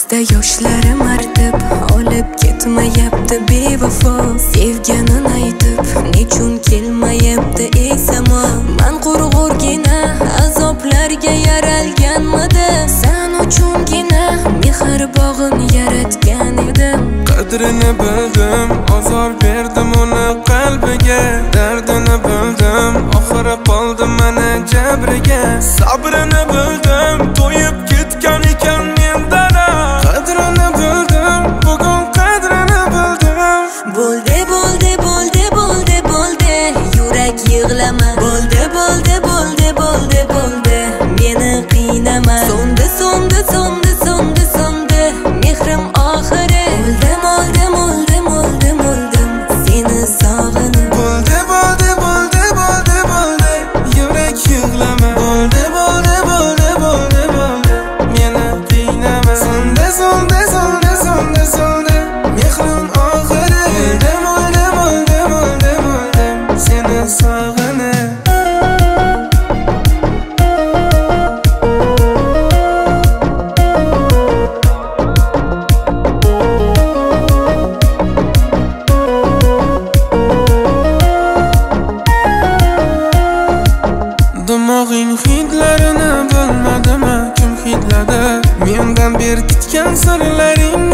Ko'zda yoshlarim artib, olib ketmayapti bevafo. Sevganin aytib, nechun kelmayapti ey samo. Men qurg'urgina azoblarga yaralganmidi. Sen uchungina mehr bog'in yaratgan edim. Qadrini bildim, ozor berdim uni qalbiga. Dardini bildim, oxiri qoldim mana jabriga. Sabrini bildim, to'yib ketgan ekan mendan. Qadrini bildim, bugun qadrini bildim. Bo'ldi, bo'ldi, bo'ldi, bo'ldi, bo'ldi, yurak yig'lama. Bo'ldi, bo'ldi, bo'ldi, bo'ldi, bo'ldi, meni qiynama. So'ndi, so'ndi, so'ndi, so'ndi, so'ndi, mehrim oxiri. O'ldim, o'ldim, o'ldim, o'ldim, o'ldim, seni sog'inib. Bo'ldi, bo'ldi, bo'ldi, bo'ldi, bo'ldi, yurak yig'lama. Bo'ldi, bo'ldi, bo'ldi, bo'ldi, bo'ldi, meni qiynama. So'ndi, so'ndi, so'ndi, so'ndi, so'ndi, mehrim oxiri. O'ldim, o'ldim, o'ldim, o'ldim, o'ldim, seni sog'inib. Dimog'ing hidlarini bilmadimi, kim hidladi? Mendan berkitgan sirlaring